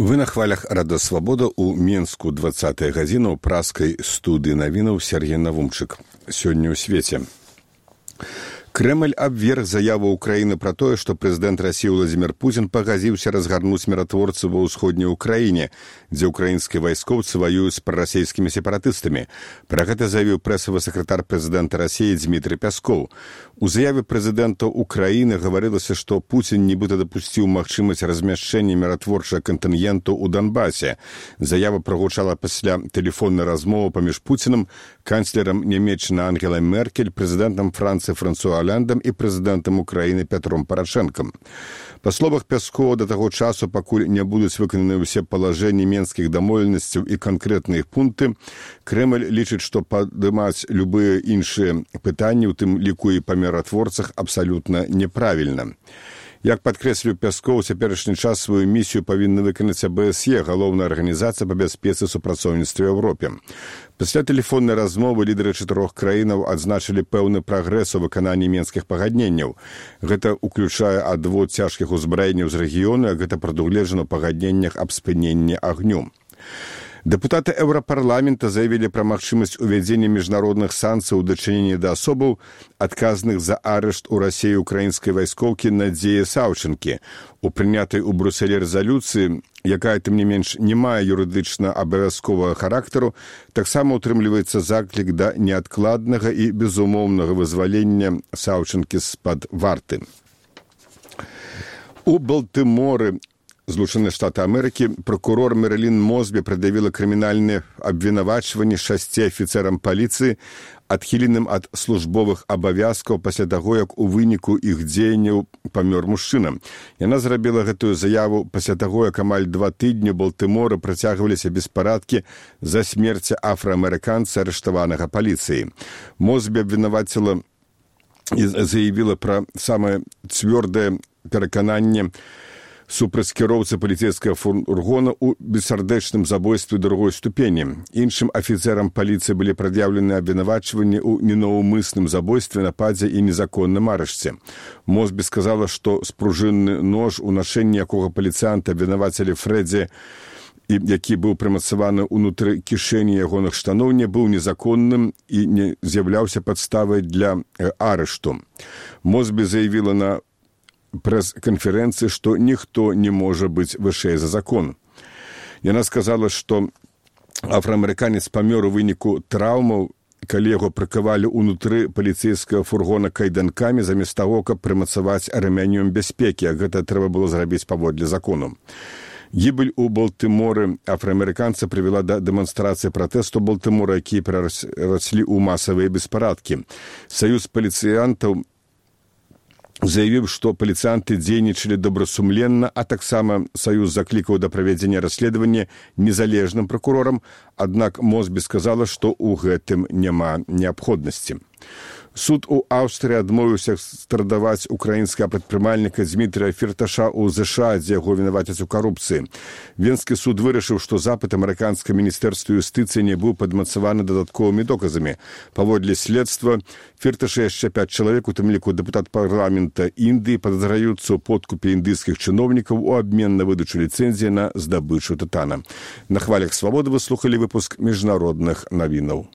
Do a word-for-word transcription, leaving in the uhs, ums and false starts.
Вы на хвалях Рада Свабода ў Менску двадцатая гадзіна ў праскай студыі навінаў Сергей Навумчык. Сёння ў свеце. Крэмль абверг заяву Украіны пра тое, што прэзідэнт Расіі Владзімір Пуцін пагадзіўся разгарнуць міратворцаў ва ўсходняй Украіне, дзе ўкраінскія вайскоўцы ваююць з прарасійскімі сепаратыстамі. Пра гэта заявіў прэсавы сакратар прэзідэнта Расіі Дмітрый Пяскоў. У заяве прэзідэнта Украіны гаварылася, што Пуцін нібыта дапусціў магчымасць размяшчэння міратворчага кантынгенту ў Донбасе. Заява прагучала пасля тэлефоннай размовы паміж Пуцінам, канцлерам Нямецчыны Ангелай Меркель, прэзідэнтам Францыі Франсуа Алляндам і прэзідэнтам Украіны Пятром Парашэнкам. Па словах Пяскова, да таго часу, пакуль не будуць выкананы ўсе палажэнні менскіх дамоўленасцяў і канкрэтныя іх пункты, Крэмль лічыць, што падымаць любыя іншыя пытанні, у тым ліку і па міратворцах, абсалютна неправільна. Як падкрэсліў Пяскоў, у цяперашні час сваю місію павінна выканаць А Б С Е, галоўная арганізацыя па бяспецы і супрацоўніцтве ў Еўропе. Пасля тэлефоннай размовы лідары чатырох краінаў адзначылі пэўны прагрэс у выкананні менскіх пагадненняў. Гэта ўключае адвод цяжкіх узбраенняў з рэгіёну, як гэта прадугледжана ў пагадненнях аб спыненні агню. Дэпутаты Еўрапарламента заявілі пра магчымасць увядзення міжнародных санкцый у дачыненні да асобаў, адказных за арышт у Расіі украінскай вайскоўкі Надзеі Саўчынкі. У прынятай у Брусэлі рэзалюцыі, якая, тым не менш, не мае юрыдычна абавязковага характару, таксама утрымліваецца заклік да неадкладнага і безумоўнага вызвалення Саўчынкі з-пад варты. У Балтыморы, Злучаныя Штаты Амерыкі, прокурор Мэрылін Мосбі прад'явіла крымінальныя абвінавачванні шасці афіцэрам паліцыі, адхіленым ад службовых абавязкаў пасля таго, як у выніку іх дзеянняў памёр мужчына. Яна зрабіла гэтую заяву пасля таго, як амаль два тыдні ў Балтыморы працягваліся беспарадкі за смерці афраамерыканца, арыштаванага паліцыяй. Мосбі абвінаваціла і заявіла пра самае цвёрдае перакананне супраць кіроўцы паліцэйскага фургона ў бессардэчным забойстве другой ступені. Іншым афіцэрам паліцыі былі прад'яўлены абвінавачванні ў ненаўмысным забойстве, нападзе і незаконным арышце. Мосбі сказала, што спружынны нож, у нашэнні якога паліцыянта абвінавацілі Фрэдзі, які быў прымацаваны ўнутры кішэні ягоных штаноў, не быў незаконным і не з'яўляўся падставай для арышту. Мосбі заявіла на прэс-канферэнцыі, што ніхто не можа быць вышэй за закон. Яна сказала, што афраамерыканец памёр у выніку траўмаў, калі яго прыкавалі ўнутры паліцэйскага фургона кайданкамі замест таго, каб прымацаваць рэмянём бяспекі, а гэта трэба было зрабіць паводле закону. Гібель у Балтыморы афраамерыканца прывяла да дэманстрацыі пратэсту Балтымора, якія перараслі ў масавыя беспарадкі. Саюз паліцыянтаў заявіў, што паліцыянты дзейнічалі добрасумленна, а таксама Саюз заклікаў да правядзення расследавання незалежным пракурорам, аднак Мосбі сказала, што ў гэтым няма неабходнасці. Суд у Аўстрыі адмовіўся экстрадаваць украінскага прадпрымальніка Дзмітрыя Фірташа ў ЗША, дзе яго вінавацяць у карупцыі. Венскі суд вырашыў, што запыт амерыканскага міністэрства юстыцыі не быў падмацаваны дадатковымі доказамі. Паводле следства, Фірташа яшчэ пяць чалавек, у тым ліку дэпутат парламента Індыі, падазраюцца ў подкупе індыйскіх чыноўнікаў у абмен на выдачу ліцэнзіі на здабычу тытана. На хвалях Свабоды вы слухалі выпуск міжнародных навінаў.